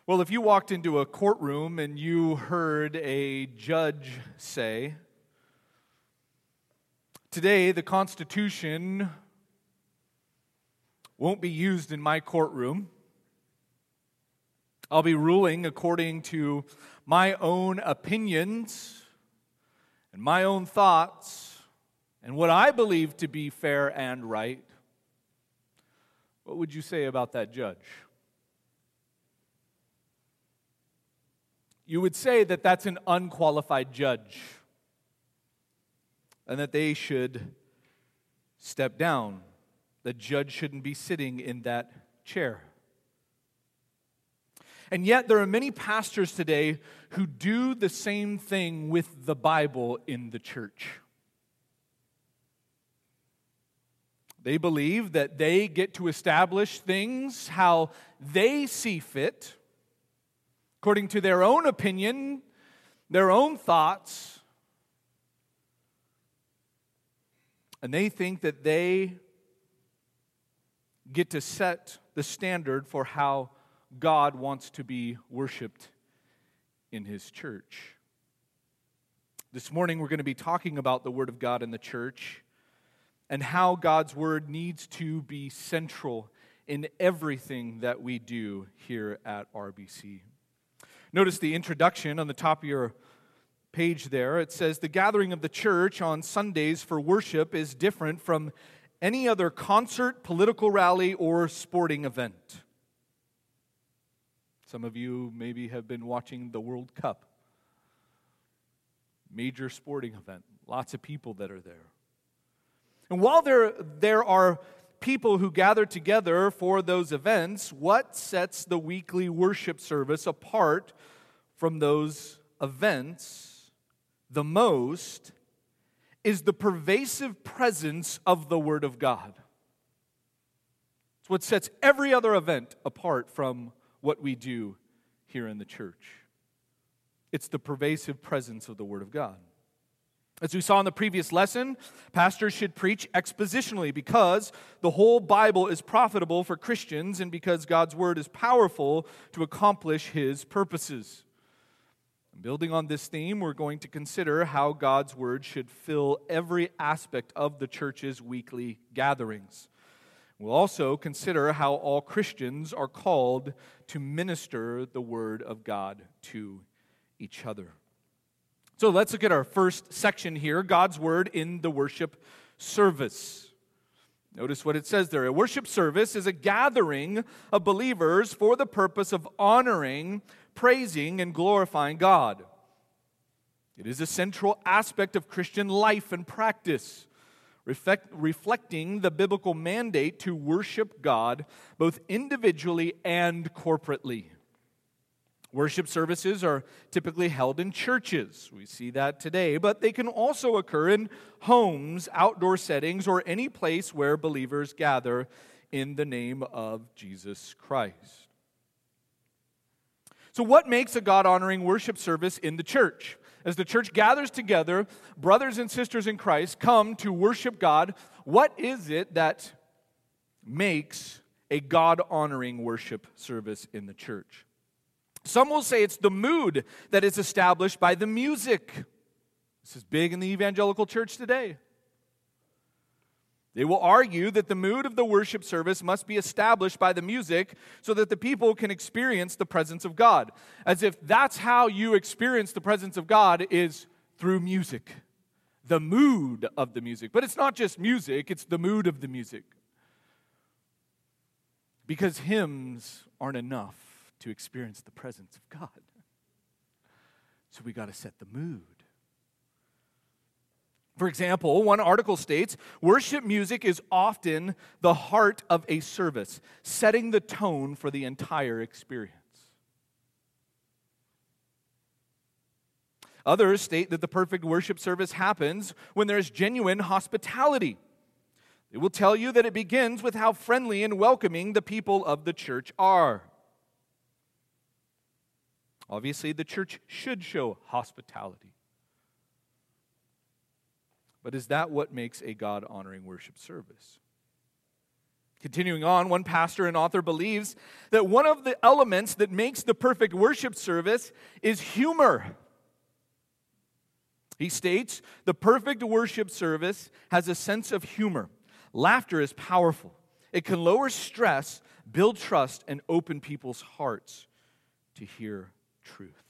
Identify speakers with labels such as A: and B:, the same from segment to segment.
A: Well, if you walked into a courtroom and you heard a judge say, "Today the Constitution won't be used in my courtroom. I'll be ruling according to my own opinions and my own thoughts and what I believe to be fair and right," what would you say about that judge? You would say that that's an unqualified judge and that they should step down. The judge shouldn't be sitting in that chair. And yet there are many pastors today who do the same thing with the Bible in the church. They believe that they get to establish things how they see fit, according to their own opinion, their own thoughts, and they think that they get to set the standard for how God wants to be worshiped in His church. This morning we're going to be talking about the Word of God in the church and how God's Word needs to be central in everything that we do here at RBC. Notice the introduction on the top of your page there. It says, "The gathering of the church on Sundays for worship is different from any other concert, political rally, or sporting event." Some of you maybe have been watching the World Cup. Major sporting event. Lots of people that are there. And while there are people who gather together for those events, what sets the weekly worship service apart from those events the most is the pervasive presence of the Word of God. It's what sets every other event apart from what we do here in the church. It's the pervasive presence of the Word of God. As we saw in the previous lesson, pastors should preach expositionally because the whole Bible is profitable for Christians and because God's Word is powerful to accomplish His purposes. Building on this theme, we're going to consider how God's Word should fill every aspect of the church's weekly gatherings. We'll also consider how all Christians are called to minister the Word of God to each other. So let's look at our first section here, God's Word in the worship service. Notice what it says there. A worship service is a gathering of believers for the purpose of honoring, praising, and glorifying God. It is a central aspect of Christian life and practice, reflecting the biblical mandate to worship God both individually and corporately. Worship services are typically held in churches. We see that today, but they can also occur in homes, outdoor settings, or any place where believers gather in the name of Jesus Christ. So what makes a God-honoring worship service in the church? As the church gathers together, brothers and sisters in Christ come to worship God. What is it that makes a God-honoring worship service in the church? Some will say it's the mood that is established by the music. This is big in the evangelical church today. They will argue that the mood of the worship service must be established by the music so that the people can experience the presence of God. As if that's how you experience the presence of God is through music. The mood of the music. But it's not just music, it's the mood of the music. Because hymns aren't enough to experience the presence of God. So we got to set the mood. For example, one article states, worship music is often the heart of a service, setting the tone for the entire experience. Others state that the perfect worship service happens when there's genuine hospitality. They will tell you that it begins with how friendly and welcoming the people of the church are. Obviously, the church should show hospitality. But is that what makes a God-honoring worship service? Continuing on, one pastor and author believes that one of the elements that makes the perfect worship service is humor. He states, the perfect worship service has a sense of humor. Laughter is powerful. It can lower stress, build trust, and open people's hearts to hear truth.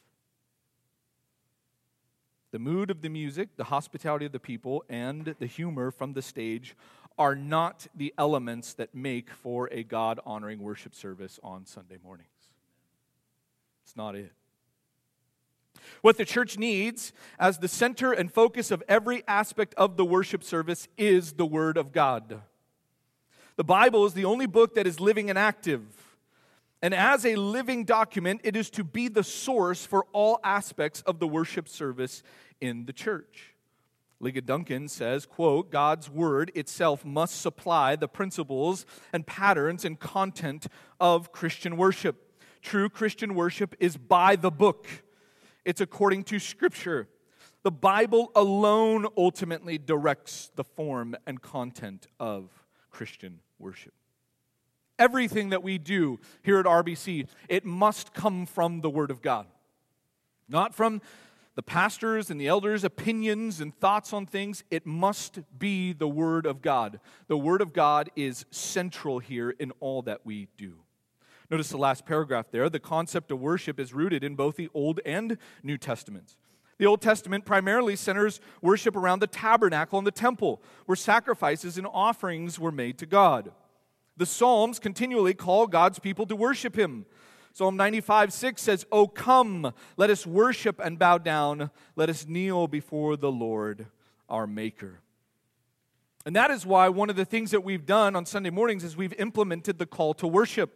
A: The mood of the music, the hospitality of the people, and the humor from the stage are not the elements that make for a God-honoring worship service on Sunday mornings. It's not it. What the church needs as the center and focus of every aspect of the worship service is the Word of God. The Bible is the only book that is living and active. And as a living document, it is to be the source for all aspects of the worship service in the church. Ligon Duncan says, quote, God's Word itself must supply the principles and patterns and content of Christian worship. True Christian worship is by the book. It's according to Scripture. The Bible alone ultimately directs the form and content of Christian worship. Everything that we do here at RBC, it must come from the Word of God. Not from the pastors and the elders' opinions and thoughts on things. It must be the Word of God. The Word of God is central here in all that we do. Notice the last paragraph there. The concept of worship is rooted in both the Old and New Testaments. The Old Testament primarily centers worship around the tabernacle and the temple, where sacrifices and offerings were made to God. The Psalms continually call God's people to worship Him. Psalm 95:6 says, "O come, let us worship and bow down. Let us kneel before the Lord, our Maker." And that is why one of the things that we've done on Sunday mornings is we've implemented the call to worship.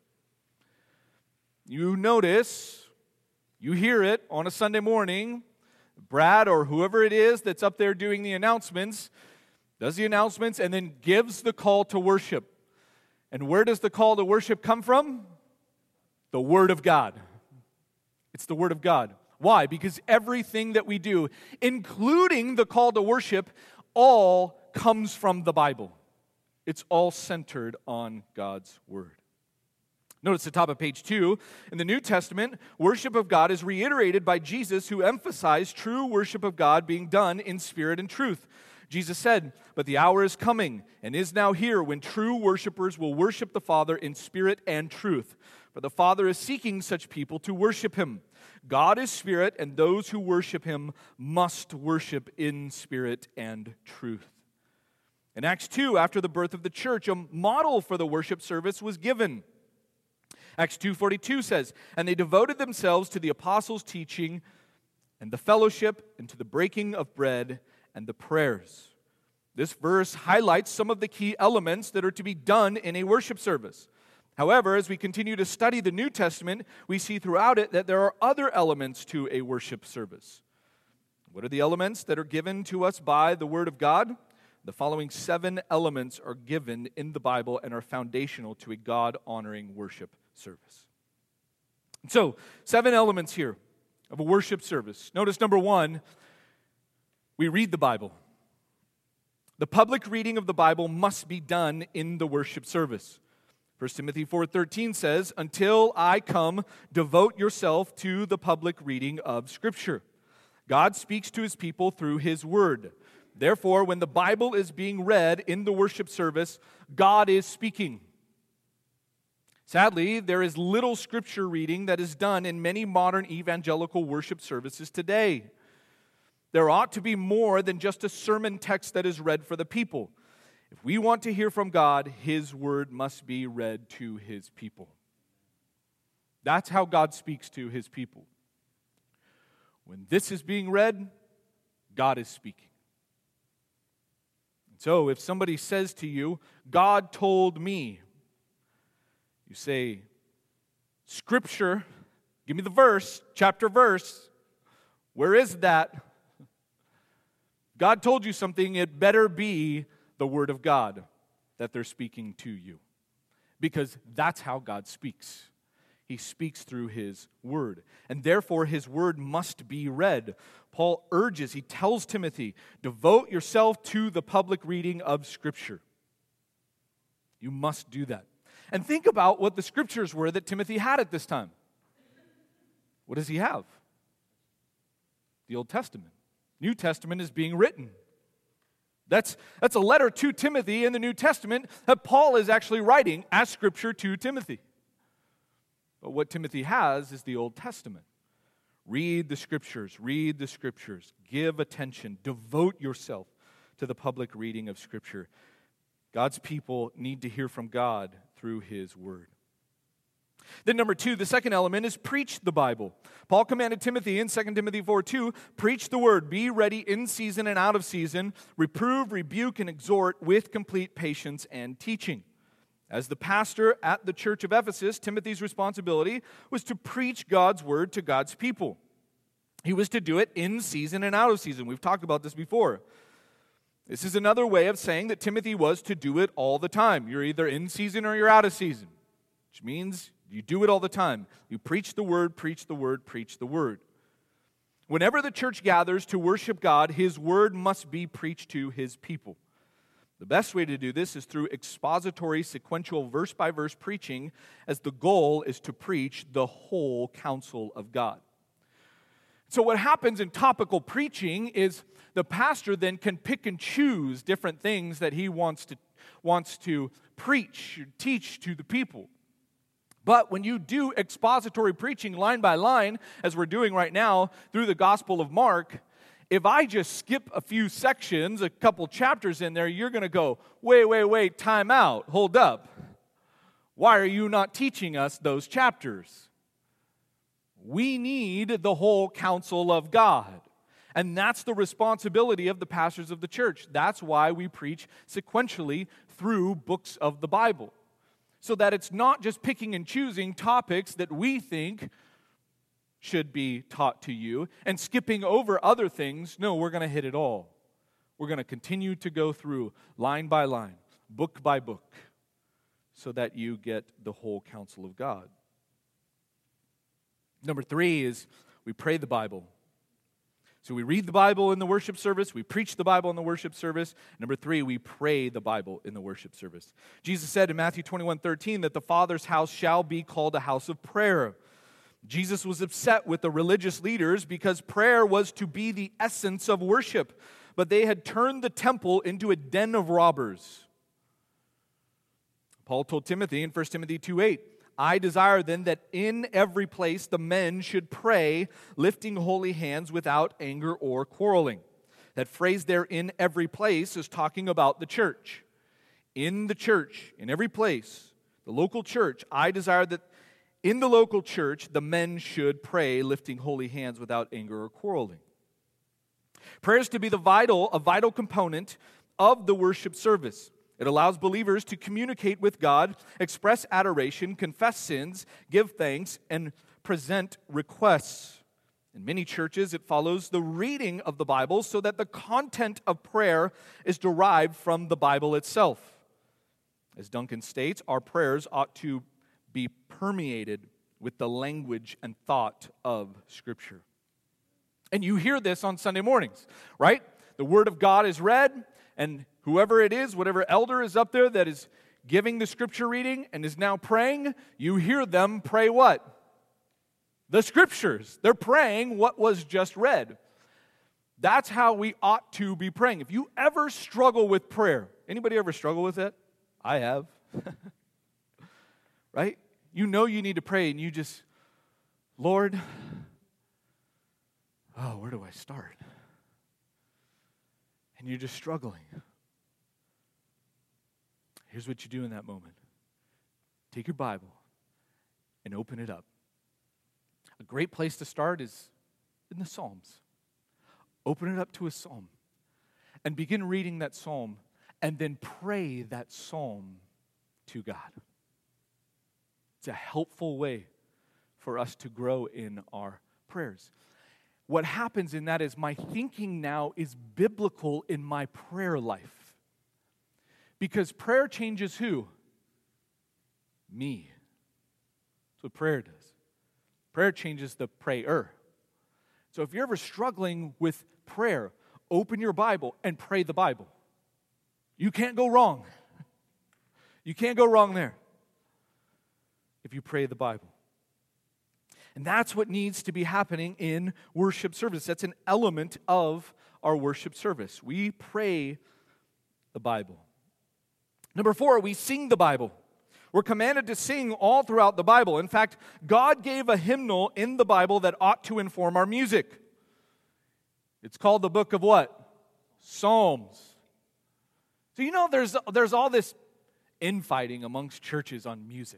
A: You notice, you hear it on a Sunday morning, Brad or whoever it is that's up there doing the announcements, does the announcements and then gives the call to worship. And where does the call to worship come from? The Word of God. It's the Word of God. Why? Because everything that we do, including the call to worship, all comes from the Bible. It's all centered on God's Word. Notice the top of page 2. In the New Testament, worship of God is reiterated by Jesus, who emphasized true worship of God being done in spirit and truth. Jesus said, "But the hour is coming and is now here when true worshipers will worship the Father in spirit and truth. For the Father is seeking such people to worship Him. God is spirit, and those who worship Him must worship in spirit and truth." In Acts 2, after the birth of the church, a model for the worship service was given. Acts 2:42 says, "And they devoted themselves to the apostles' teaching and the fellowship and to the breaking of bread and the prayers." This verse highlights some of the key elements that are to be done in a worship service. However, as we continue to study the New Testament, we see throughout it that there are other elements to a worship service. What are the elements that are given to us by the Word of God? The following 7 elements are given in the Bible and are foundational to a God-honoring worship service. And so, 7 elements here of a worship service. Notice number 1, we read the Bible. The public reading of the Bible must be done in the worship service. 1 Timothy 4:13 says, "Until I come, devote yourself to the public reading of Scripture." God speaks to His people through His Word. Therefore, when the Bible is being read in the worship service, God is speaking. Sadly, there is little Scripture reading that is done in many modern evangelical worship services today. There ought to be more than just a sermon text that is read for the people. If we want to hear from God, His Word must be read to His people. That's how God speaks to His people. When this is being read, God is speaking. So if somebody says to you, "God told me," you say, "Scripture, give me the verse, chapter, verse. Where is that?" God told you something, it better be the Word of God that they're speaking to you. Because that's how God speaks. He speaks through His Word. And therefore, His Word must be read. Paul urges, he tells Timothy, devote yourself to the public reading of Scripture. You must do that. And think about what the scriptures were that Timothy had at this time. What does he have? The Old Testament. New Testament is being written. That's a letter to Timothy in the New Testament that Paul is actually writing as scripture to Timothy. But what Timothy has is the Old Testament. Read the scriptures, give attention, devote yourself to the public reading of scripture. God's people need to hear from God through his word. Then number 2, the second element is preach the Bible. Paul commanded Timothy in 2 Timothy 4:2, preach the word, be ready in season and out of season, reprove, rebuke, and exhort with complete patience and teaching. As the pastor at the church of Ephesus, Timothy's responsibility was to preach God's word to God's people. He was to do it in season and out of season. We've talked about this before. This is another way of saying that Timothy was to do it all the time. You're either in season or you're out of season, which means you do it all the time. You preach the word, preach the word, preach the word. Whenever the church gathers to worship God, his word must be preached to his people. The best way to do this is through expository, sequential, verse-by-verse preaching, as the goal is to preach the whole counsel of God. So what happens in topical preaching is the pastor then can pick and choose different things that he wants to preach, teach to the people. But when you do expository preaching line by line, as we're doing right now through the Gospel of Mark, if I just skip a few sections, a couple chapters in there, you're going to go, wait, time out, hold up. Why are you not teaching us those chapters? We need the whole counsel of God. And that's the responsibility of the pastors of the church. That's why we preach sequentially through books of the Bible. So that it's not just picking and choosing topics that we think should be taught to you and skipping over other things. No, we're going to hit it all. We're going to continue to go through line by line, book by book, so that you get the whole counsel of God. Number 3 is we pray the Bible. So we read the Bible in the worship service, we preach the Bible in the worship service. Number 3, we pray the Bible in the worship service. Jesus said in Matthew 21:13 that the Father's house shall be called a house of prayer. Jesus was upset with the religious leaders because prayer was to be the essence of worship, but they had turned the temple into a den of robbers. Paul told Timothy in 1 Timothy 2:8, I desire then that in every place the men should pray, lifting holy hands without anger or quarreling. That phrase there, in every place, is talking about the church. In the church, in every place, the local church, I desire that in the local church the men should pray, lifting holy hands without anger or quarreling. Prayer is to be a vital component of the worship service. It allows believers to communicate with God, express adoration, confess sins, give thanks, and present requests. In many churches, it follows the reading of the Bible so that the content of prayer is derived from the Bible itself. As Duncan states, our prayers ought to be permeated with the language and thought of Scripture. And you hear this on Sunday mornings, right? The Word of God is read, and whoever it is, whatever elder is up there that is giving the Scripture reading and is now praying, you hear them pray what? The Scriptures. They're praying what was just read. That's how we ought to be praying. If you ever struggle with prayer, anybody ever struggle with it? I have. Right? You know you need to pray and you just, Lord, where do I start? And you're just struggling. Here's what you do in that moment. Take your Bible and open it up. A great place to start is in the Psalms. Open it up to a psalm and begin reading that psalm and then pray that psalm to God. It's a helpful way for us to grow in our prayers. What happens in that is my thinking now is biblical in my prayer life. Because prayer changes who? Me. That's what prayer does. Prayer changes the prayer. So if you're ever struggling with prayer, open your Bible and pray the Bible. You can't go wrong. You can't go wrong there if you pray the Bible. And that's what needs to be happening in worship service. That's an element of our worship service. We pray the Bible. Number 4, we sing the Bible. We're commanded to sing all throughout the Bible. In fact, God gave a hymnal in the Bible that ought to inform our music. It's called the book of what? Psalms. So you know there's all this infighting amongst churches on music.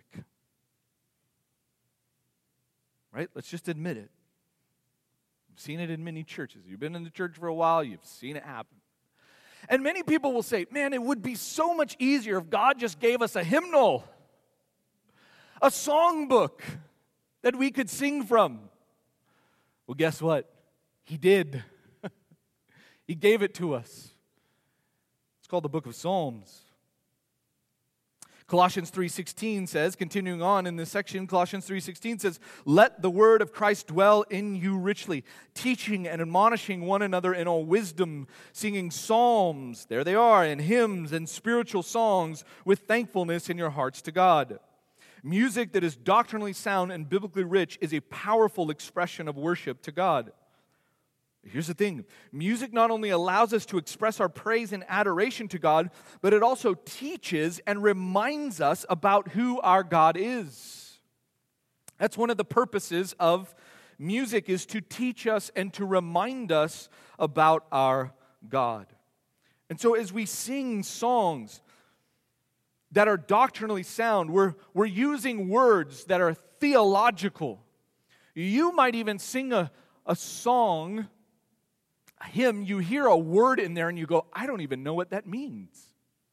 A: Right? Let's just admit it. You've seen it in many churches. You've been in the church for a while, you've seen it happen. And many people will say, man, it would be so much easier if God just gave us a hymnal, a songbook that we could sing from. Well, guess what? He did. He gave it to us. It's called the book of Psalms. Colossians 3:16 says, continuing on in this section, Colossians 3:16 says, "Let the word of Christ dwell in you richly, teaching and admonishing one another in all wisdom, singing psalms," there they are, "and hymns and spiritual songs with thankfulness in your hearts to God." Music that is doctrinally sound and biblically rich is a powerful expression of worship to God. Here's the thing. Music not only allows us to express our praise and adoration to God, but it also teaches and reminds us about who our God is. That's one of the purposes of music, is to teach us and to remind us about our God. And so as we sing songs that are doctrinally sound, we're using words that are theological. You might even sing a song, a hymn, you hear a word in there and you go, I don't even know what that means.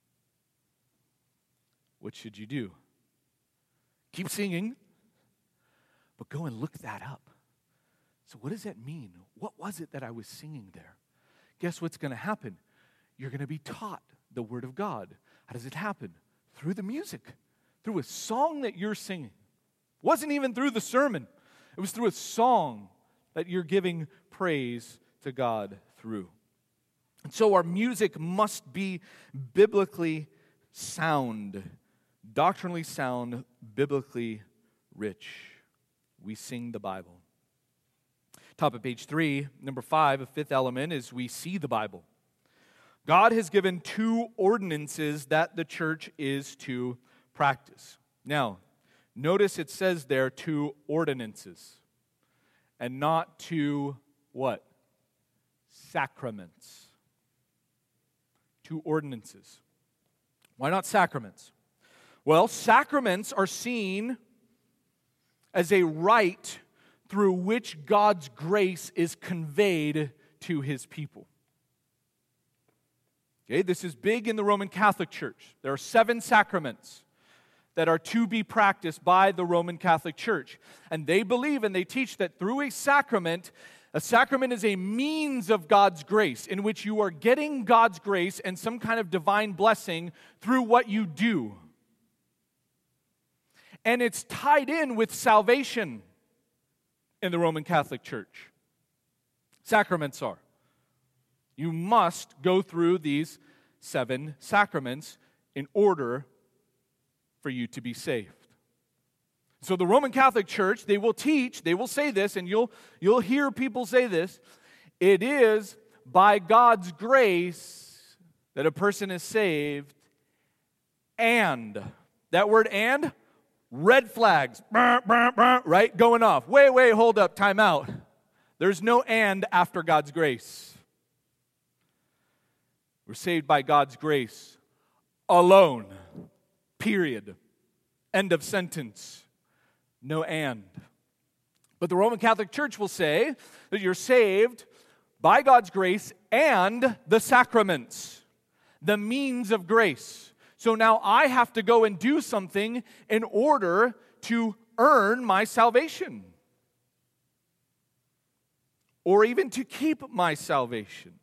A: What should you do? Keep singing, but go and look that up. So what does that mean? What was it that I was singing there? Guess what's going to happen? You're going to be taught the Word of God. How does it happen? Through the music, through a song that you're singing. It wasn't even through the sermon. It was through a song that you're giving praise to God through. And so our music must be biblically sound, doctrinally sound, biblically rich. We sing the Bible. Top of page 3, number 5, a fifth element is we see the Bible. God has given 2 ordinances that the church is to practice. Now, notice it says there 2 ordinances and not 2 what? Sacraments. 2 ordinances. Why not sacraments? Well, sacraments are seen as a rite through which God's grace is conveyed to His people. Okay, this is big in the Roman Catholic Church. There are 7 sacraments that are to be practiced by the Roman Catholic Church. And they believe and they teach that through a sacrament is a means of God's grace, in which you are getting God's grace and some kind of divine blessing through what you do. And it's tied in with salvation in the Roman Catholic Church. Sacraments are. You must go through these 7 sacraments in order for you to be saved. So the Roman Catholic Church, they will teach, they will say this, and you'll hear people say this, it is by God's grace that a person is saved, and, that word and, red flags, right, going off. Wait, hold up, time out. There's no and after God's grace. We're saved by God's grace alone, period, end of sentence. No and. But the Roman Catholic Church will say that you're saved by God's grace and the sacraments, the means of grace. So now I have to go and do something in order to earn my salvation, or even to keep my salvation.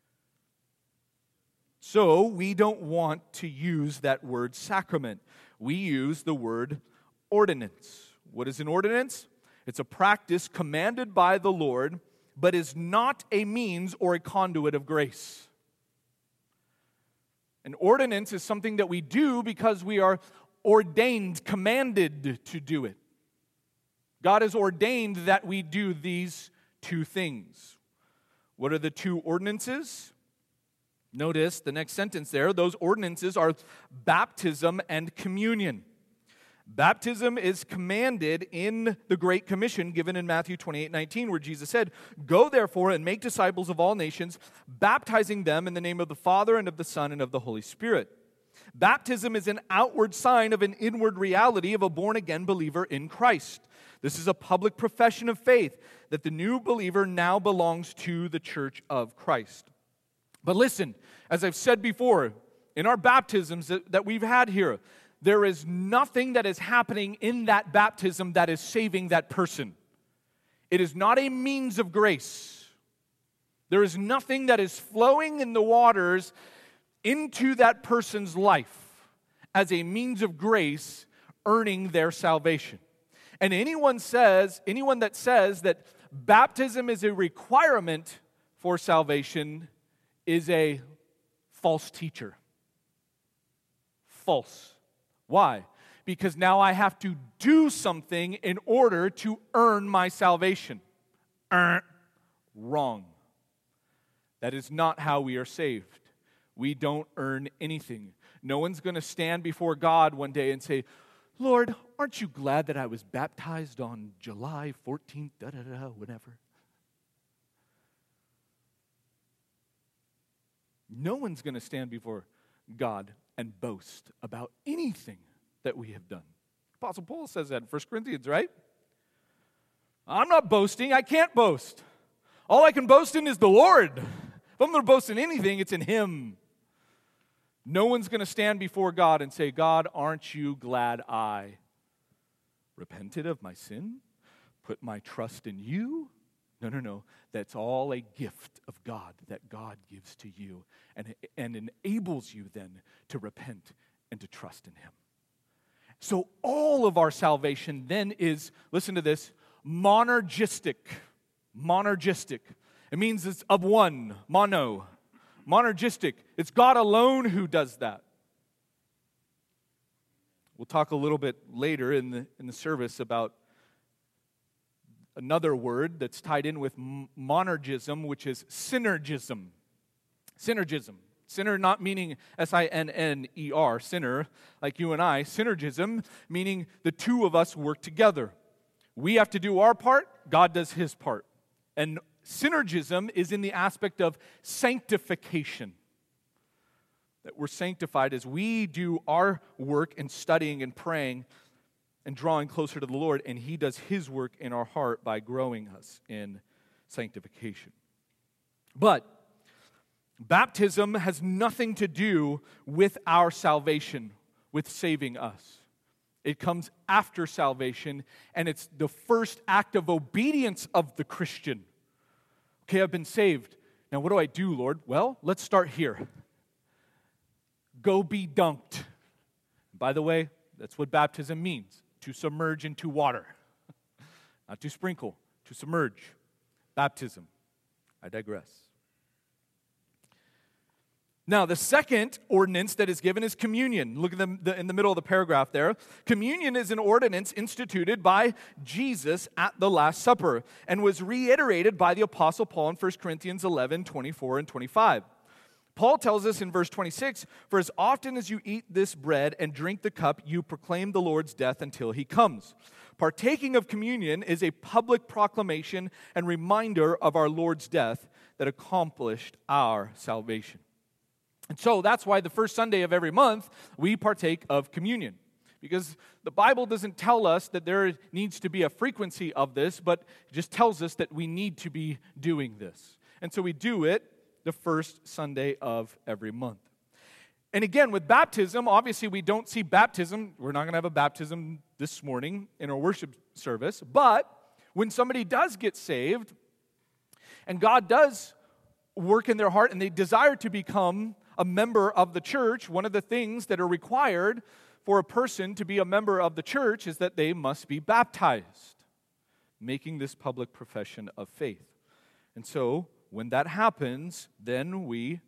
A: So we don't want to use that word sacrament. We use the word ordinance. What is an ordinance? It's a practice commanded by the Lord, but is not a means or a conduit of grace. An ordinance is something that we do because we are ordained, commanded to do it. God has ordained that we do these two things. What are the two ordinances? Notice the next sentence there. Those ordinances are baptism and communion. Baptism is commanded in the Great Commission given in Matthew 28:19, where Jesus said, "Go therefore and make disciples of all nations, baptizing them in the name of the Father and of the Son and of the Holy Spirit." Baptism is an outward sign of an inward reality of a born-again believer in Christ. This is a public profession of faith that the new believer now belongs to the church of Christ. But listen, as I've said before, in our baptisms that we've had here, there is nothing that is happening in that baptism that is saving that person. It is not a means of grace. There is nothing that is flowing in the waters into that person's life as a means of grace earning their salvation. And anyone that says that baptism is a requirement for salvation is a false teacher. False. Why? Because now I have to do something in order to earn my salvation. Wrong. That is not how we are saved. We don't earn anything. No one's going to stand before God one day and say, "Lord, aren't you glad that I was baptized on July 14th, whatever?" No one's going to stand before God and boast about anything that we have done. Apostle Paul says that in 1 Corinthians, right? I'm not boasting. I can't boast. All I can boast in is the Lord. If I'm going to boast in anything, it's in Him. No one's going to stand before God and say, "God, aren't you glad I repented of my sin, put my trust in you?" No. That's all a gift of God that God gives to you and enables you then to repent and to trust in Him. So all of our salvation then is, listen to this, monergistic. Monergistic. It means it's of one, mono. Monergistic. It's God alone who does that. We'll talk a little bit later in the service about another word that's tied in with monergism, which is synergism. Synergism. Sinner not meaning S-I-N-N-E-R, sinner, like you and I. Synergism, meaning the two of us work together. We have to do our part, God does His part. And synergism is in the aspect of sanctification. That we're sanctified as we do our work in studying and praying and drawing closer to the Lord, and He does His work in our heart by growing us in sanctification. But baptism has nothing to do with our salvation, with saving us. It comes after salvation, and it's the first act of obedience of the Christian. Okay, I've been saved. Now what do I do, Lord? Well, let's start here. Go be dunked. By the way, that's what baptism means. To submerge into water. Not to sprinkle, to submerge. Baptism. I digress. Now, the second ordinance that is given is communion. Look at in the middle of the paragraph there. Communion is an ordinance instituted by Jesus at the Last Supper and was reiterated by the Apostle Paul in 1 Corinthians 11, 24, and 25. Paul tells us in verse 26, "For as often as you eat this bread and drink the cup, you proclaim the Lord's death until He comes." Partaking of communion is a public proclamation and reminder of our Lord's death that accomplished our salvation. And so that's why the first Sunday of every month, we partake of communion. Because the Bible doesn't tell us that there needs to be a frequency of this, but it just tells us that we need to be doing this. And so we do it the first Sunday of every month. And again, with baptism, obviously we don't see baptism. We're not going to have a baptism this morning in our worship service. But when somebody does get saved, and God does work in their heart, and they desire to become a member of the church, one of the things that are required for a person to be a member of the church is that they must be baptized, making this public profession of faith. And so, when that happens, then we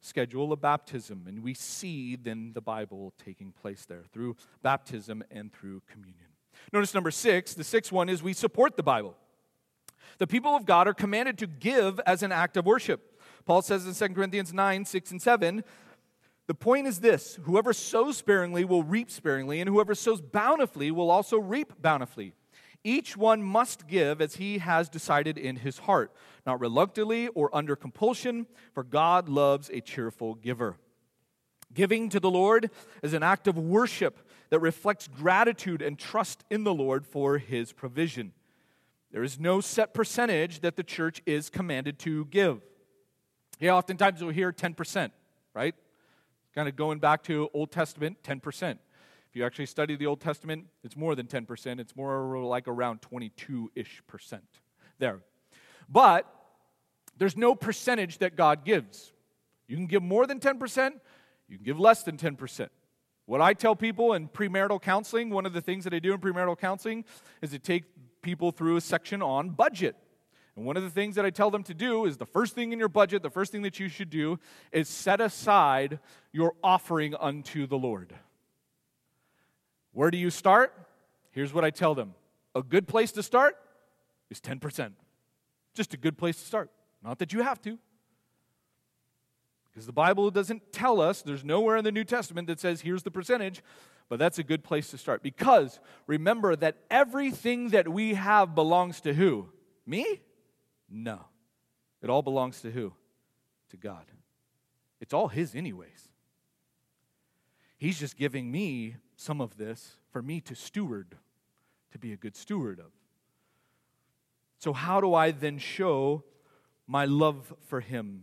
A: schedule a baptism, and we see then the Bible taking place there through baptism and through communion. Notice number 6, the sixth one is we support the Bible. The people of God are commanded to give as an act of worship. Paul says in 2 Corinthians 9, 6, and 7, the point is this: whoever sows sparingly will reap sparingly, and whoever sows bountifully will also reap bountifully. Each one must give as he has decided in his heart, not reluctantly or under compulsion, for God loves a cheerful giver. Giving to the Lord is an act of worship that reflects gratitude and trust in the Lord for his provision. There is no set percentage that the church is commanded to give. Yeah, oftentimes you'll hear 10%, right? Kind of going back to Old Testament, 10%. If you actually study the Old Testament, it's more than 10%. It's more like around 22-ish% there. But there's no percentage that God gives. You can give more than 10%. You can give less than 10%. What I tell people in premarital counseling, one of the things that I do in premarital counseling is to take people through a section on budget. And one of the things that I tell them to do is the first thing in your budget, the first thing that you should do is set aside your offering unto the Lord. Where do you start? Here's what I tell them. A good place to start is 10%. Just a good place to start. Not that you have to. Because the Bible doesn't tell us, there's nowhere in the New Testament that says here's the percentage, but that's a good place to start. Because remember that everything that we have belongs to who? Me? No. It all belongs to who? To God. It's all His anyways. He's just giving me some of this for me to steward, to be a good steward of. So how do I then show my love for Him?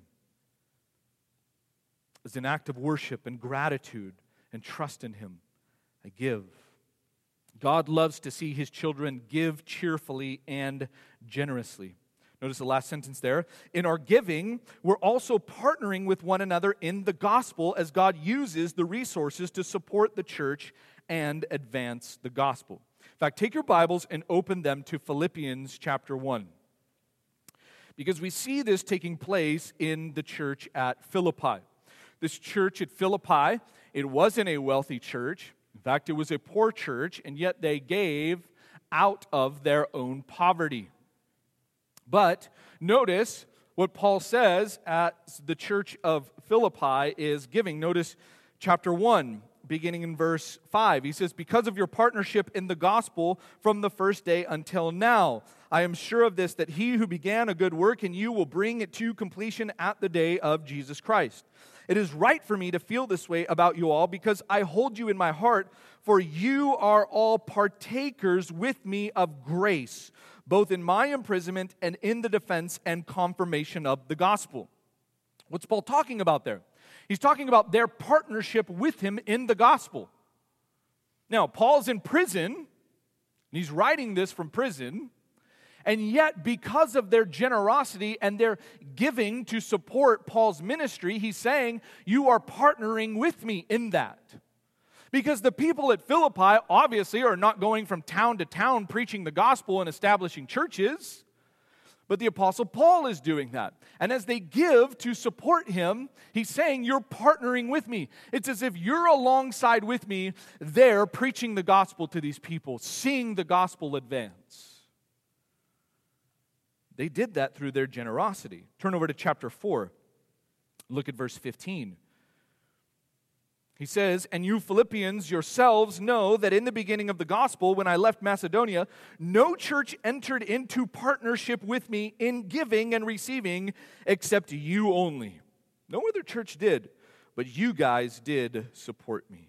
A: As an act of worship and gratitude and trust in Him, I give. God loves to see His children give cheerfully and generously. Notice the last sentence there. In our giving, we're also partnering with one another in the gospel as God uses the resources to support the church and advance the gospel. In fact, take your Bibles and open them to Philippians chapter 1. Because we see this taking place in the church at Philippi. This church at Philippi, it wasn't a wealthy church. In fact, it was a poor church, and yet they gave out of their own poverty. But notice what Paul says at the church of Philippi is giving. Notice chapter 1, beginning in verse 5. He says, because of your partnership in the gospel from the first day until now, I am sure of this, that he who began a good work in you will bring it to completion at the day of Jesus Christ. It is right for me to feel this way about you all because I hold you in my heart, for you are all partakers with me of grace, both in my imprisonment and in the defense and confirmation of the gospel. What's Paul talking about there? He's talking about their partnership with him in the gospel. Now, Paul's in prison, and he's writing this from prison, and yet because of their generosity and their giving to support Paul's ministry, he's saying, you are partnering with me in that. Because the people at Philippi obviously are not going from town to town preaching the gospel and establishing churches, but the Apostle Paul is doing that. And as they give to support him, he's saying, you're partnering with me. It's as if you're alongside with me there preaching the gospel to these people, seeing the gospel advance. They did that through their generosity. Turn over to chapter 4. Look at verse 15. He says, and you Philippians yourselves know that in the beginning of the gospel, when I left Macedonia, no church entered into partnership with me in giving and receiving except you only. No other church did, but you guys did support me.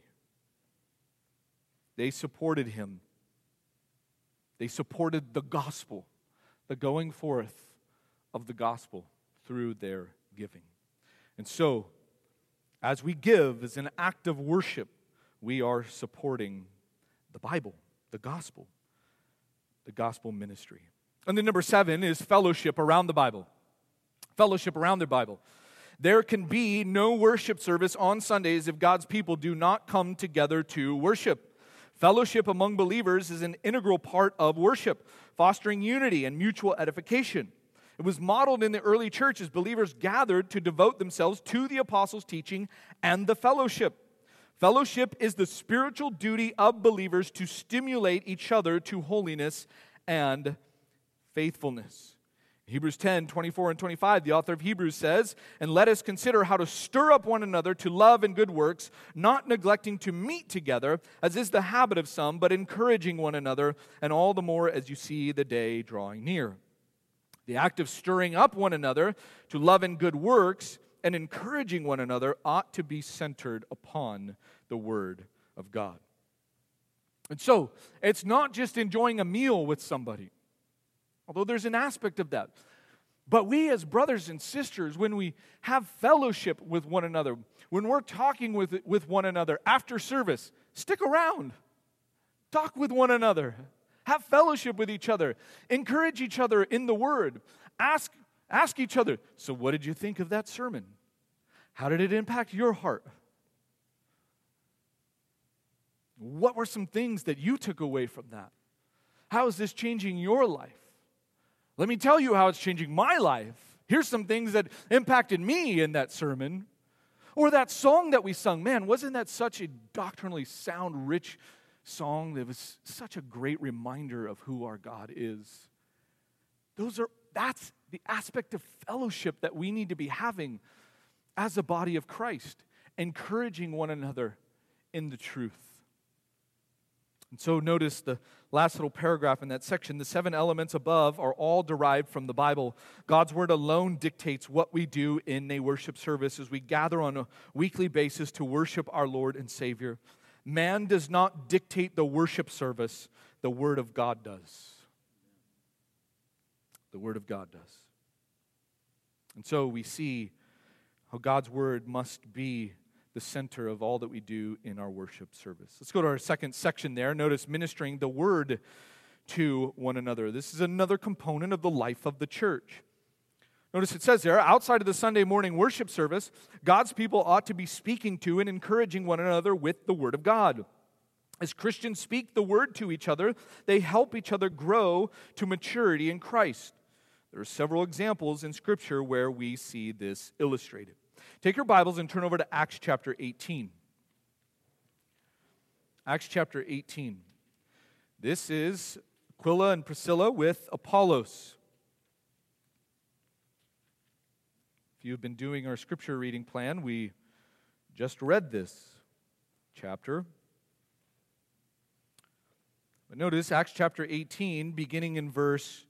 A: They supported him. They supported the gospel, the going forth of the gospel through their giving. And so, as we give as an act of worship, we are supporting the Bible, the gospel ministry. And then number 7 is fellowship around the Bible. Fellowship around the Bible. There can be no worship service on Sundays if God's people do not come together to worship. Fellowship among believers is an integral part of worship, fostering unity and mutual edification. It was modeled in the early church as believers gathered to devote themselves to the apostles' teaching and the fellowship. Fellowship is the spiritual duty of believers to stimulate each other to holiness and faithfulness. Hebrews 10, 24 and 25, the author of Hebrews says, "And let us consider how to stir up one another to love and good works, not neglecting to meet together, as is the habit of some, but encouraging one another, and all the more as you see the day drawing near." The act of stirring up one another to love and good works and encouraging one another ought to be centered upon the Word of God. And so, it's not just enjoying a meal with somebody, although there's an aspect of that. But we as brothers and sisters, when we have fellowship with one another, when we're talking with one another after service, stick around. Talk with one another. Have fellowship with each other. Encourage each other in the Word. Ask each other, so what did you think of that sermon? How did it impact your heart? What were some things that you took away from that? How is this changing your life? Let me tell you how it's changing my life. Here's some things that impacted me in that sermon. Or that song that we sung. Man, wasn't that such a doctrinally sound, rich song that was such a great reminder of who our God is? That's the aspect of fellowship that we need to be having as a body of Christ, encouraging one another in the truth. And so notice the last little paragraph in that section. The 7 elements above are all derived from the Bible. God's Word alone dictates what we do in a worship service as we gather on a weekly basis to worship our Lord and Savior. Man does not dictate the worship service. The Word of God does. The Word of God does. And so we see how God's Word must be the center of all that we do in our worship service. Let's go to our second section there. Notice ministering the Word to one another. This is another component of the life of the church. Notice it says there, outside of the Sunday morning worship service, God's people ought to be speaking to and encouraging one another with the Word of God. As Christians speak the Word to each other, they help each other grow to maturity in Christ. There are several examples in Scripture where we see this illustrated. Take your Bibles and turn over to Acts chapter 18. Acts chapter 18. This is Aquila and Priscilla with Apollos. If you've been doing our Scripture reading plan, we just read this chapter. But notice Acts chapter 18, beginning in verse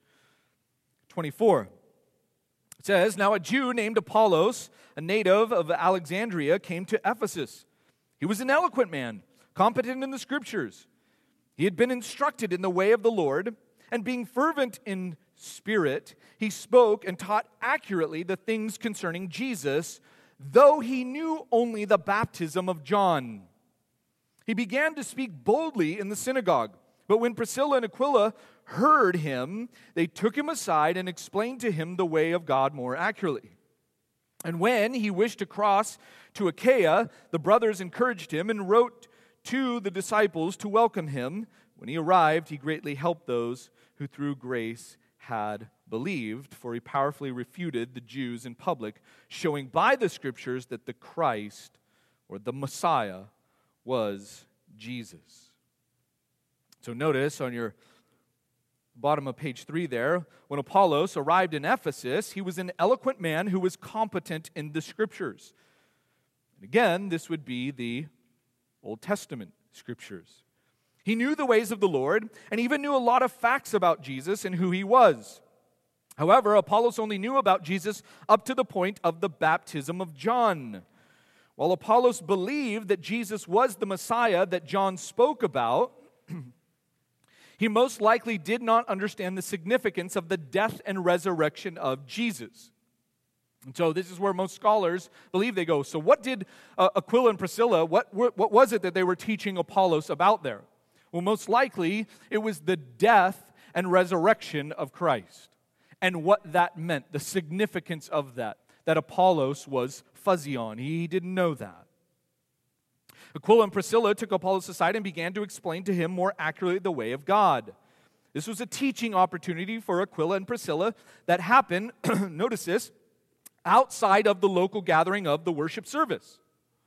A: 24. It says, "Now a Jew named Apollos, a native of Alexandria, came to Ephesus. He was an eloquent man, competent in the Scriptures. He had been instructed in the way of the Lord, and being fervent in spirit, he spoke and taught accurately the things concerning Jesus, though he knew only the baptism of John. He began to speak boldly in the synagogue. But when Priscilla and Aquila heard him, they took him aside and explained to him the way of God more accurately. And when he wished to cross to Achaia, the brothers encouraged him and wrote to the disciples to welcome him. When he arrived, he greatly helped those who through grace had believed, for he powerfully refuted the Jews in public, showing by the Scriptures that the Christ, or the Messiah, was Jesus." So notice on your bottom of page 3 there, when Apollos arrived in Ephesus, he was an eloquent man who was competent in the Scriptures. And again, this would be the Old Testament Scriptures. He knew the ways of the Lord, and even knew a lot of facts about Jesus and who he was. However, Apollos only knew about Jesus up to the point of the baptism of John. While Apollos believed that Jesus was the Messiah that John spoke about, he most likely did not understand the significance of the death and resurrection of Jesus. And so this is where most scholars believe they go. So what did Aquila and Priscilla, what was it that they were teaching Apollos about there? Well, most likely it was the death and resurrection of Christ and what that meant, the significance of that Apollos was fuzzy on. He didn't know that. Aquila and Priscilla took Apollos aside and began to explain to him more accurately the way of God. This was a teaching opportunity for Aquila and Priscilla that happened, notice this, outside of the local gathering of the worship service.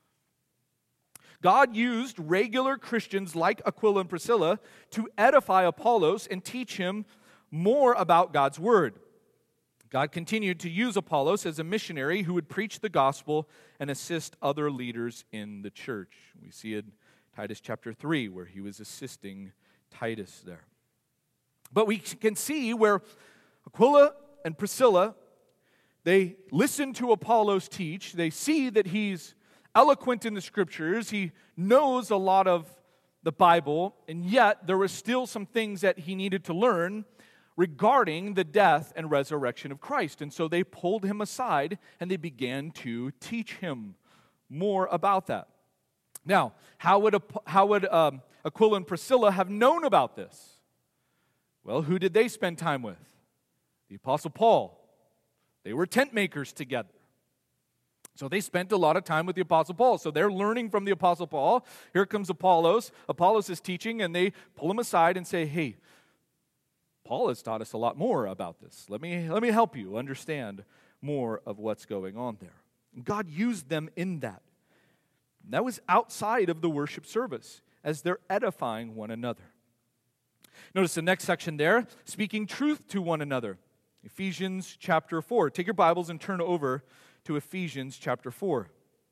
A: God used regular Christians like Aquila and Priscilla to edify Apollos and teach him more about God's word. God continued to use Apollos as a missionary who would preach the gospel and assist other leaders in the church. We see in Titus chapter 3 where he was assisting Titus there. But we can see where Aquila and Priscilla, they listen to Apollos teach. They see that he's eloquent in the scriptures. He knows a lot of the Bible, and yet there were still some things that he needed to learn regarding the death and resurrection of Christ. And so they pulled him aside and they began to teach him more about that. Now, how would Aquila and Priscilla have known about this? Well, who did they spend time with? The Apostle Paul. They were tent makers together. So they spent a lot of time with the Apostle Paul. So they're learning from the Apostle Paul. Here comes Apollos. Apollos is teaching, and they pull him aside and say, hey, Paul has taught us a lot more about this. Let me help you understand more of what's going on there. And God used them in that. And that was outside of the worship service as they're edifying one another. Notice the next section there, speaking truth to one another. Ephesians chapter 4. Take your Bibles and turn over to Ephesians chapter 4.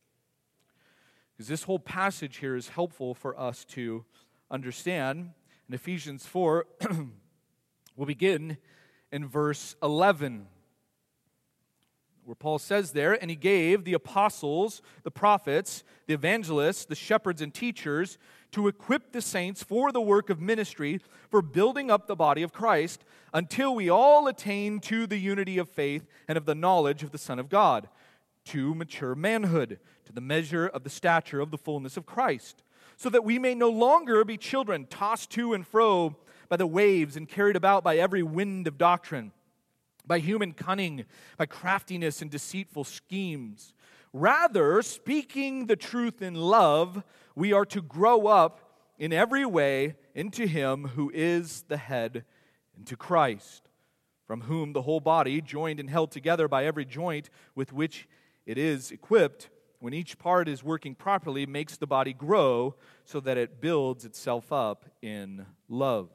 A: Because this whole passage here is helpful for us to understand. In Ephesians 4, we'll begin in verse 11, where Paul says there, and he gave the apostles, the prophets, the evangelists, the shepherds and teachers to equip the saints for the work of ministry, for building up the body of Christ, until we all attain to the unity of faith and of the knowledge of the Son of God, to mature manhood, to the measure of the stature of the fullness of Christ, so that we may no longer be children tossed to and fro by the waves and carried about by every wind of doctrine, by human cunning, by craftiness and deceitful schemes. Rather, speaking the truth in love, we are to grow up in every way into Him who is the head, into Christ, from whom the whole body, joined and held together by every joint with which it is equipped, when each part is working properly, makes the body grow so that it builds itself up in love.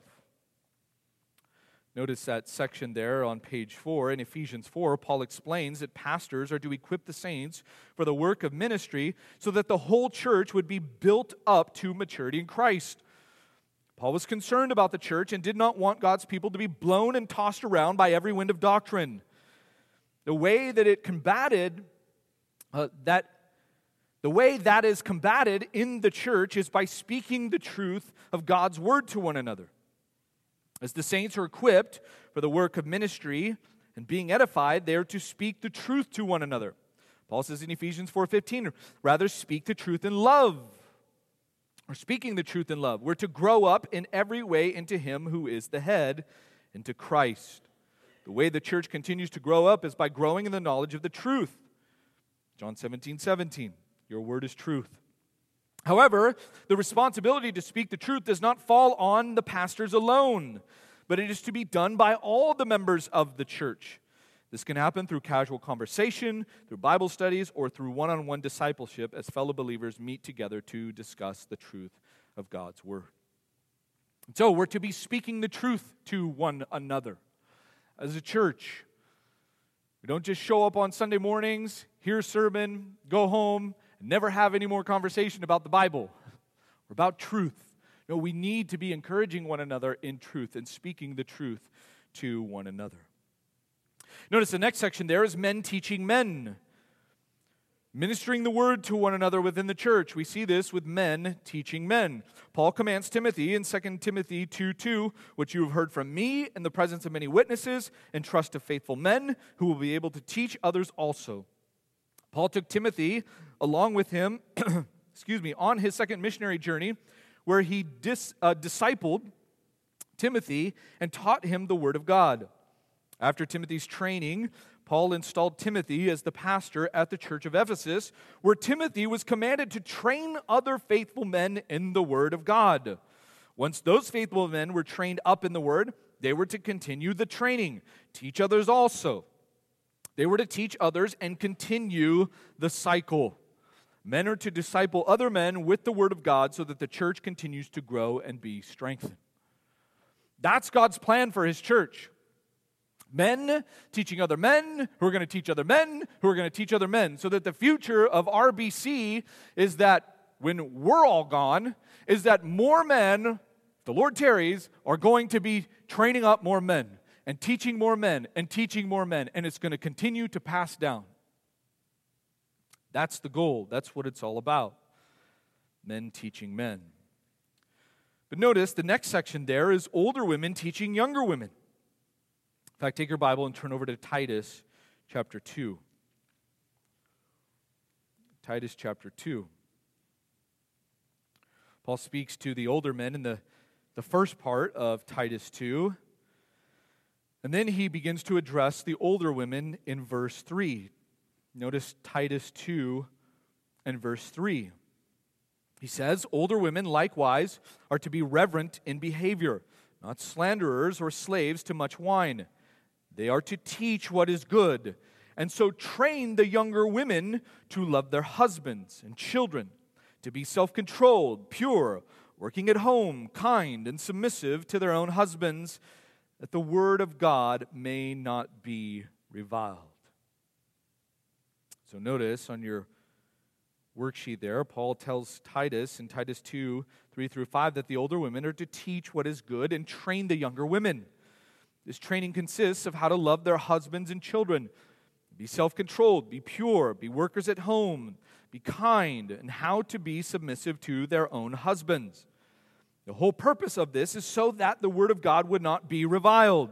A: Notice that section there on page 4 in Ephesians 4. Paul explains that pastors are to equip the saints for the work of ministry so that the whole church would be built up to maturity in Christ. Paul was concerned about the church and did not want God's people to be blown and tossed around by every wind of doctrine. The way that it combated the way that is combated in the church is by speaking the truth of God's word to one another. As the saints are equipped for the work of ministry and being edified, they are to speak the truth to one another. Paul says in Ephesians 4:15, rather speak the truth in love. Or speaking the truth in love. We're to grow up in every way into Him who is the head, into Christ. The way the church continues to grow up is by growing in the knowledge of the truth. John 17:17, your word is truth. However, the responsibility to speak the truth does not fall on the pastors alone, but it is to be done by all the members of the church. This can happen through casual conversation, through Bible studies, or through one-on-one discipleship as fellow believers meet together to discuss the truth of God's word. And so we're to be speaking the truth to one another as a church. We don't just show up on Sunday mornings, hear a sermon, go home, and never have any more conversation about the Bible or about truth. No, we need to be encouraging one another in truth and speaking the truth to one another. Notice the next section there is men teaching men. Ministering the word to one another within the church. We see this with men teaching men. Paul commands Timothy in 2 Timothy 2:2, which you have heard from me in the presence of many witnesses, entrust to faithful men who will be able to teach others also. Paul took Timothy along with him on his second missionary journey, where he discipled Timothy and taught him the word of God. After Timothy's training, Paul installed Timothy as the pastor at the church of Ephesus, where Timothy was commanded to train other faithful men in the word of God. Once those faithful men were trained up in the word, they were to continue the training, teach others also. They were to teach others and continue the cycle. Men are to disciple other men with the word of God so that the church continues to grow and be strengthened. That's God's plan for his church. Men teaching other men, who are going to teach other men, who are going to teach other men, so that the future of RBC is that when we're all gone, is that more men, the Lord tarries, are going to be training up more men and teaching more men and teaching more men, and it's going to continue to pass down. That's the goal. That's what it's all about. Men teaching men. But notice the next section there is older women teaching younger women. In fact, take your Bible and turn over to Titus chapter 2. Titus chapter 2. Paul speaks to the older men in the first part of Titus 2. And then he begins to address the older women in verse 3. Notice Titus 2 and verse 3. He says, older women likewise are to be reverent in behavior, not slanderers or slaves to much wine. They are to teach what is good, and so train the younger women to love their husbands and children, to be self-controlled, pure, working at home, kind, and submissive to their own husbands, that the word of God may not be reviled. So notice on your worksheet there, Paul tells Titus in Titus 2, 3 through 5, that the older women are to teach what is good and train the younger women. This training consists of how to love their husbands and children, be self-controlled, be pure, be workers at home, be kind, and how to be submissive to their own husbands. The whole purpose of this is so that the word of God would not be reviled.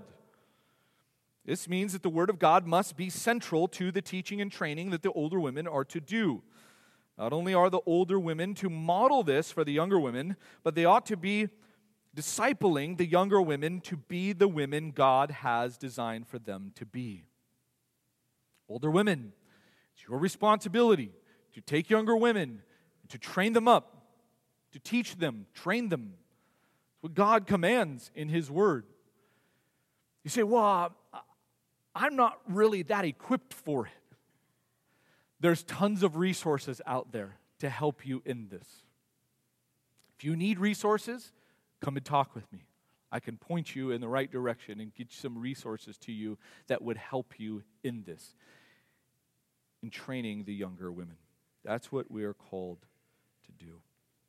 A: This means that the word of God must be central to the teaching and training that the older women are to do. Not only are the older women to model this for the younger women, but they ought to be discipling the younger women to be the women God has designed for them to be. Older women, it's your responsibility to take younger women, to train them up, to teach them, train them. It's what God commands in his word. You say, well, I'm not really that equipped for it. There's tons of resources out there to help you in this. If you need resources, come and talk with me. I can point you in the right direction and get some resources to you that would help you in this, in training the younger women. That's what we are called to do.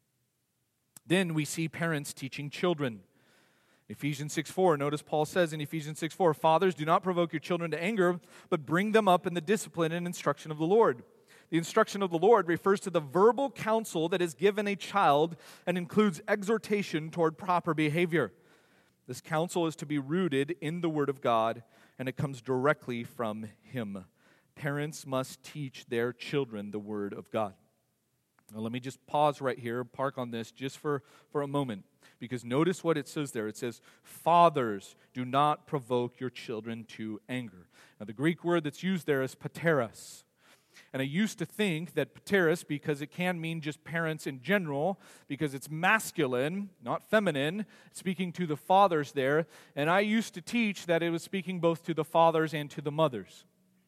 A: Then we see parents teaching children. Ephesians 6:4, notice Paul says in Ephesians 6:4, fathers, do not provoke your children to anger, but bring them up in the discipline and instruction of the Lord. The instruction of the Lord refers to the verbal counsel that is given a child and includes exhortation toward proper behavior. This counsel is to be rooted in the Word of God, and it comes directly from Him. Parents must teach their children the Word of God. Now, let me just pause right here, park on this just for a moment, because notice what it says there. It says, fathers, do not provoke your children to anger. Now, the Greek word that's used there is pateros. And I used to think that pateros, because it can mean just parents in general, because it's masculine, not feminine, speaking to the fathers there. And I used to teach that it was speaking both to the fathers and to the mothers.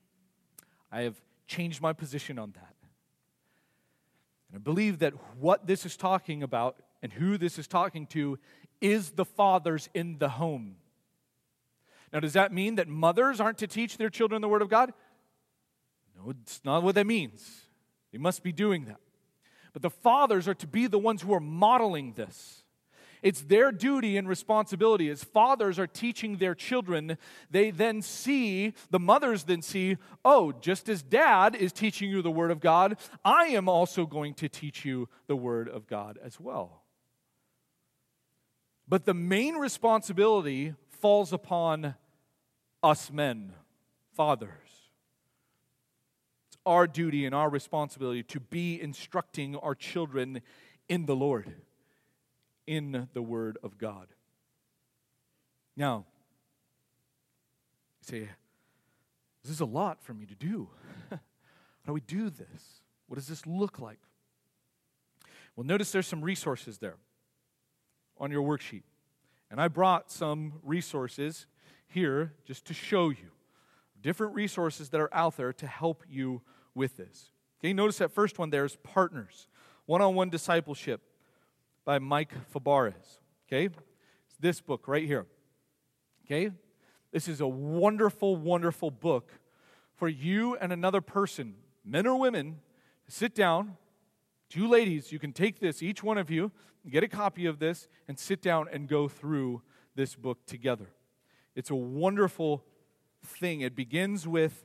A: I have changed my position on that. And I believe that what this is talking about and who this is talking to is the fathers in the home. Now, does that mean that mothers aren't to teach their children the Word of God? No, it's not what that means. They must be doing that. But the fathers are to be the ones who are modeling this. It's their duty and responsibility. As fathers are teaching their children, they then see, the mothers then see, oh, just as dad is teaching you the Word of God, I am also going to teach you the Word of God as well. But the main responsibility falls upon us men, fathers. It's our duty and our responsibility to be instructing our children in the Lord, in the Word of God. Now, you say, this is a lot for me to do. How do we do this? What does this look like? Well, notice there's some resources there on your worksheet. And I brought some resources here just to show you different resources that are out there to help you with this. Okay, notice that first one there is Partners, One-on-One Discipleship by Mike Fabarez. Okay, it's this book right here. Okay, this is a wonderful, wonderful book for you and another person, men or women, to sit down. 2 ladies, you can take this, each one of you, get a copy of this, and sit down and go through this book together. It's a wonderful thing. It begins with,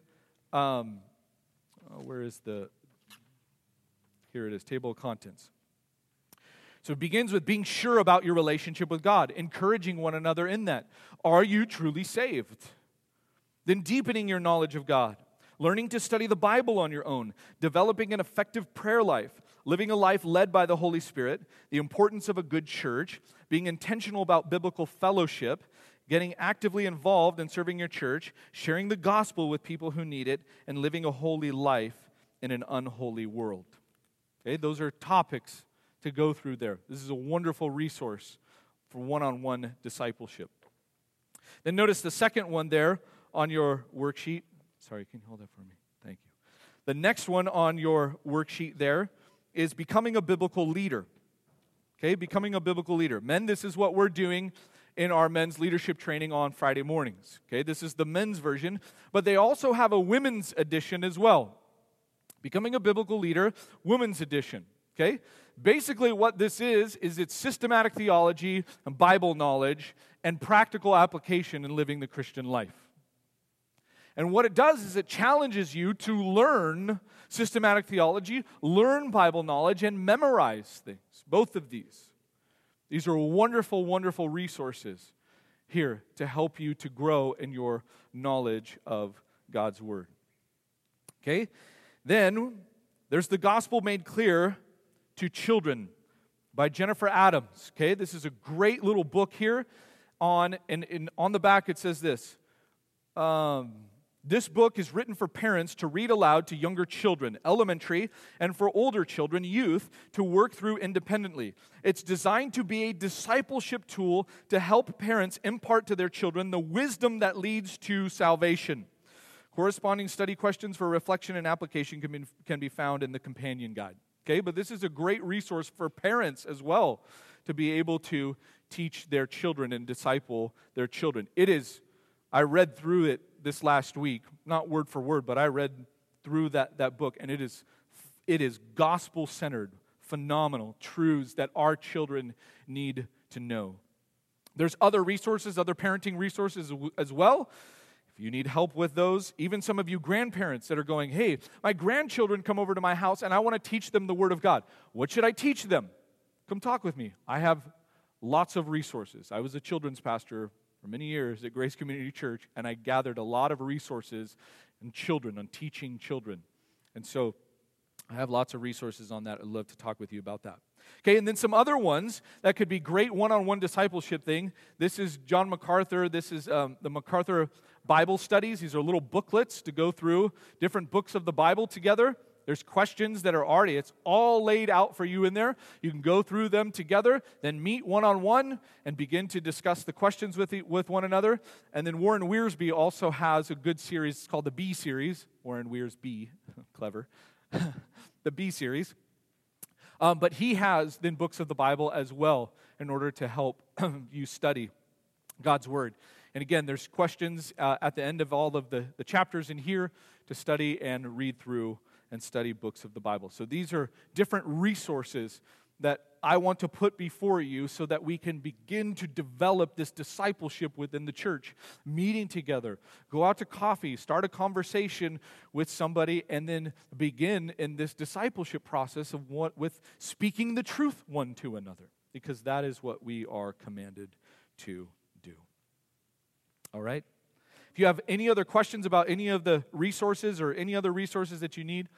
A: here it is, table of contents. So it begins with being sure about your relationship with God, encouraging one another in that. Are you truly saved? Then deepening your knowledge of God, learning to study the Bible on your own, developing an effective prayer life, living a life led by the Holy Spirit, the importance of a good church, being intentional about biblical fellowship, getting actively involved in serving your church, sharing the gospel with people who need it, and living a holy life in an unholy world. Okay, those are topics to go through there. This is a wonderful resource for one-on-one discipleship. Then notice the second one there on your worksheet. Sorry, can you hold that for me? Thank you. The next one on your worksheet there is becoming a biblical leader. Okay, becoming a biblical leader. Men, this is what we're doing in our men's leadership training on Friday mornings. Okay, this is the men's version, but they also have a women's edition as well. Becoming a biblical leader, women's edition. Okay, basically what this is it's systematic theology and Bible knowledge and practical application in living the Christian life. And what it does is it challenges you to learn systematic theology, learn Bible knowledge, and memorize things. Both of these. These are wonderful, wonderful resources here to help you to grow in your knowledge of God's Word. Okay? Then, there's The Gospel Made Clear to Children by Jennifer Adams. Okay? This is a great little book here. On the back it says this. This book is written for parents to read aloud to younger children, elementary, and for older children, youth, to work through independently. It's designed to be a discipleship tool to help parents impart to their children the wisdom that leads to salvation. Corresponding study questions for reflection and application can be found in the companion guide. Okay, but this is a great resource for parents as well to be able to teach their children and disciple their children. I read through it this last week, not word for word, but I read through that book, and it is gospel-centered, phenomenal truths that our children need to know. There's other resources, other parenting resources as well. If you need help with those, even some of you grandparents that are going, hey, my grandchildren come over to my house, and I want to teach them the Word of God. What should I teach them? Come talk with me. I have lots of resources. I was a children's pastor for many years at Grace Community Church, and I gathered a lot of resources on teaching children. And so I have lots of resources on that. I'd love to talk with you about that. Okay, and then some other ones that could be great one-on-one discipleship thing. This is John MacArthur. This is the MacArthur Bible Studies. These are little booklets to go through different books of the Bible together. There's questions that are it's all laid out for you in there. You can go through them together, then meet one-on-one and begin to discuss the questions with one another. And then Warren Wiersbe also has a good series. It's called the B series. Warren Wiersbe, clever. The B series. But he has then books of the Bible as well in order to help you study God's Word. And again, there's questions at the end of all of the chapters in here to study and read through and study books of the Bible. So these are different resources that I want to put before you so that we can begin to develop this discipleship within the church, meeting together, go out to coffee, start a conversation with somebody, and then begin in this discipleship process with speaking the truth one to another, because that is what we are commanded to do. All right? If you have any other questions about any of the resources or any other resources that you need,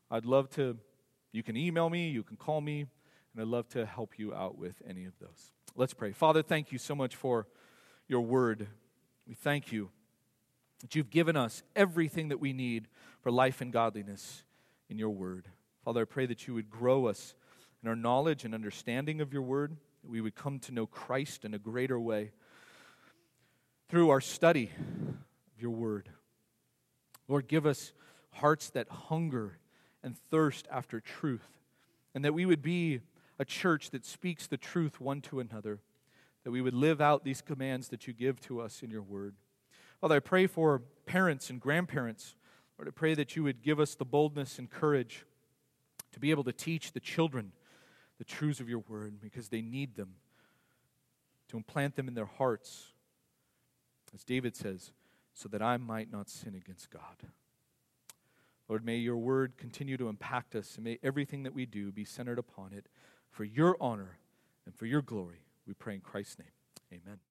A: you can email me, you can call me, and I'd love to help you out with any of those. Let's pray. Father, thank you so much for your word. We thank you that you've given us everything that we need for life and godliness in your word. Father, I pray that you would grow us in our knowledge and understanding of your word, that we would come to know Christ in a greater way, through our study of your word. Lord, give us hearts that hunger and thirst after truth, and that we would be a church that speaks the truth one to another, that we would live out these commands that you give to us in your word. Father, I pray for parents and grandparents. Lord, I pray that you would give us the boldness and courage to be able to teach the children the truths of your word, because they need them, to implant them in their hearts, as David says, so that I might not sin against God. Lord, may your word continue to impact us, and may everything that we do be centered upon it for your honor and for your glory. We pray in Christ's name. Amen.